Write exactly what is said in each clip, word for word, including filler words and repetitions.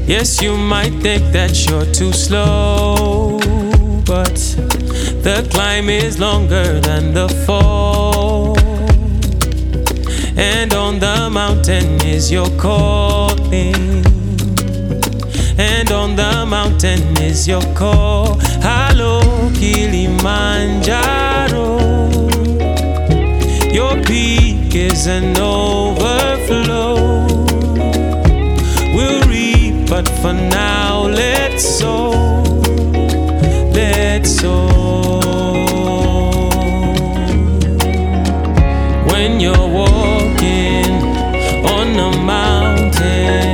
Yes, you might think that you're too slow, but the climb is longer than the fall. And on the mountain is your calling. And on the mountain is your call. Hello, Kilimanjaro. Your peak is an overflow. We'll reap, but for now, let's sow. Let's sow. When you're walking on a mountain,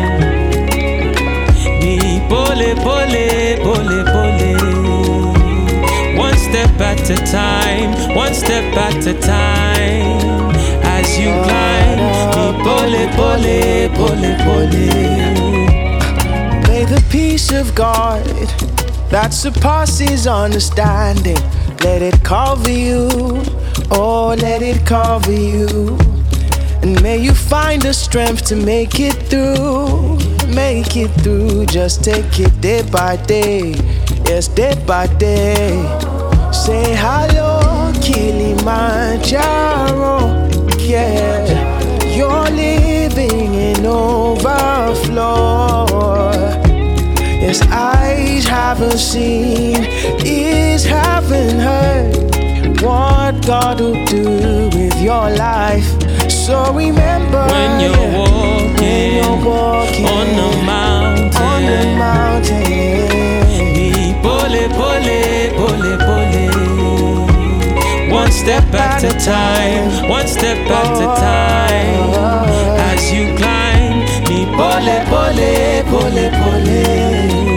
pole, pole, pole, pole. One step at a time, one step at a time. As you climb, pole, pole, pole, pole. May the peace of God that surpasses understanding, let it cover you, oh, let it cover you. And may you find the strength to make it through. Make it through, just take it day by day. Yes, day by day. Say hello, Kilimanjaro. Yeah, you're living in overflow. Yes, eyes haven't seen, ears haven't heard what God will do with your life. So remember, when you're yeah, walking, when you're walking on the mountain, on the mountain, pole, pole, pole, pole. One step at a time, one step at a time. As you climb, me pole, pole, pole, pole.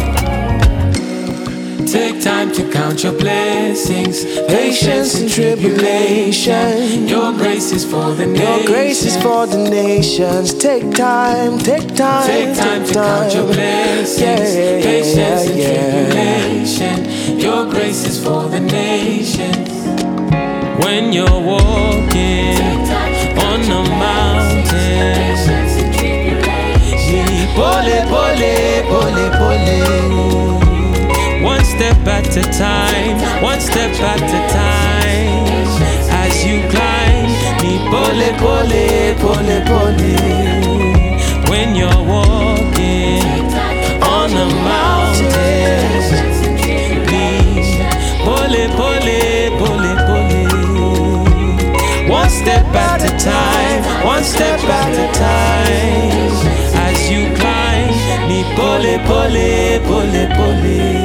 Take time to count your blessings, patience and tribulation. Your grace is for the nations. Your grace is for the nations. Take time, take time, take time to count your blessings, yeah, yeah, patience and yeah, tribulation. Your grace is for the nations. When you're walking on a mountain, pole, pole, pole, pole. One step at a time, one step at a time. As you climb, me pole, pole, pole, pole. When you're walking on a mountain, pole, pole, pole, pole. One step at a time, one step at a time. As you climb, me pole, pole, pole, pole.